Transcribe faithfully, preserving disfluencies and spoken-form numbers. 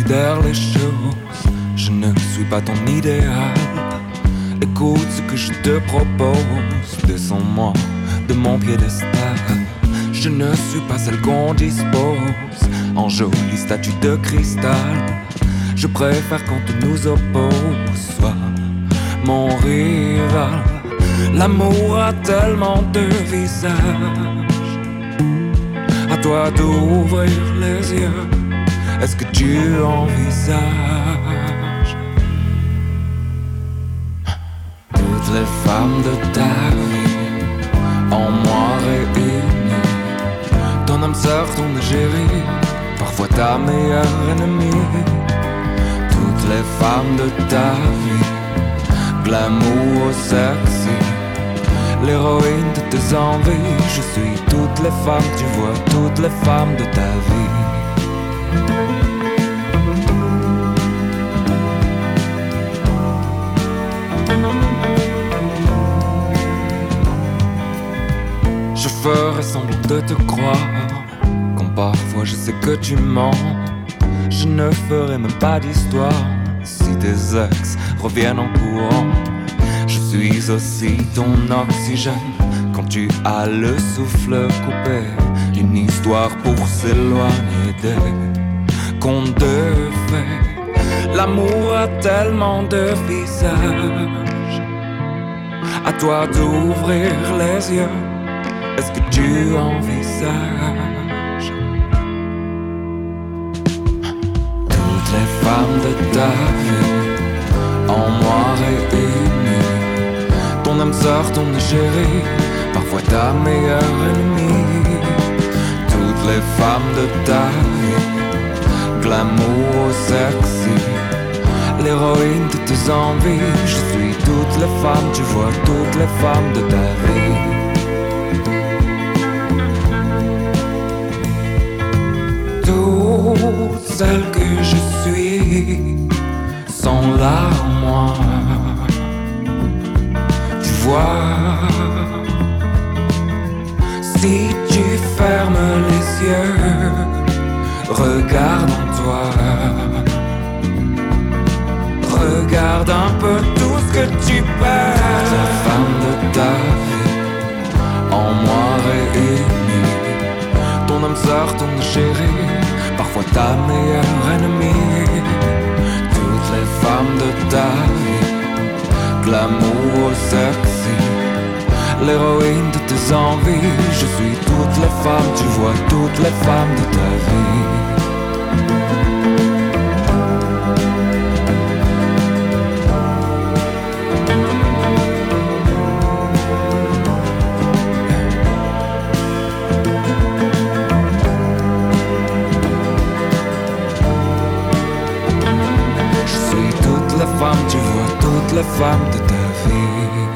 considère les choses. Je ne suis pas ton idéal. Écoute ce que je te propose. Descends-moi de mon piédestal. Je ne suis pas celle qu'on dispose en jolie statue de cristal. Je préfère quand tu nous opposes. Sois mon rival. L'amour a tellement de visages. À toi d'ouvrir les yeux. Est-ce que tu envisages toutes les femmes de ta vie en moi réunies? Ton âme sœur, ton égérie, parfois ta meilleure ennemie. Toutes les femmes de ta vie, glamour sexy, l'héroïne de tes envies. Je suis toutes les femmes, tu vois, toutes les femmes de ta vie. Je ferai semblant de te croire, quand parfois je sais que tu mens. Je ne ferai même pas d'histoire si tes ex reviennent en courant. Je suis aussi ton oxygène quand tu as le souffle coupé. Une histoire pour s'éloigner des contes de fées. L'amour a tellement de visages. À toi d'ouvrir les yeux. Est-ce que tu envisages toutes les femmes de ta vie en moi réunies? Ton âme sœur, ton égérie, parfois ta meilleure ennemie. Toutes les femmes de ta vie, glamour sexy, l'héroïne de tes envies. Je suis toutes les femmes, tu vois, toutes les femmes de ta vie. Toutes celles que je suis sont là en moi. Tu vois, si tu fermes les yeux, regarde en toi. Regarde un peu tout ce que tu perds. La femme de ta vie, en moi réunie. Ton âme sœur, ton chérie, parfois ta meilleure ennemie. Toutes les femmes de ta vie, glamour sexy, l'héroïne de tes envies. Je suis toutes les femmes, tu vois, toutes les femmes de ta vie. Tu vois toutes les femmes de ta vie.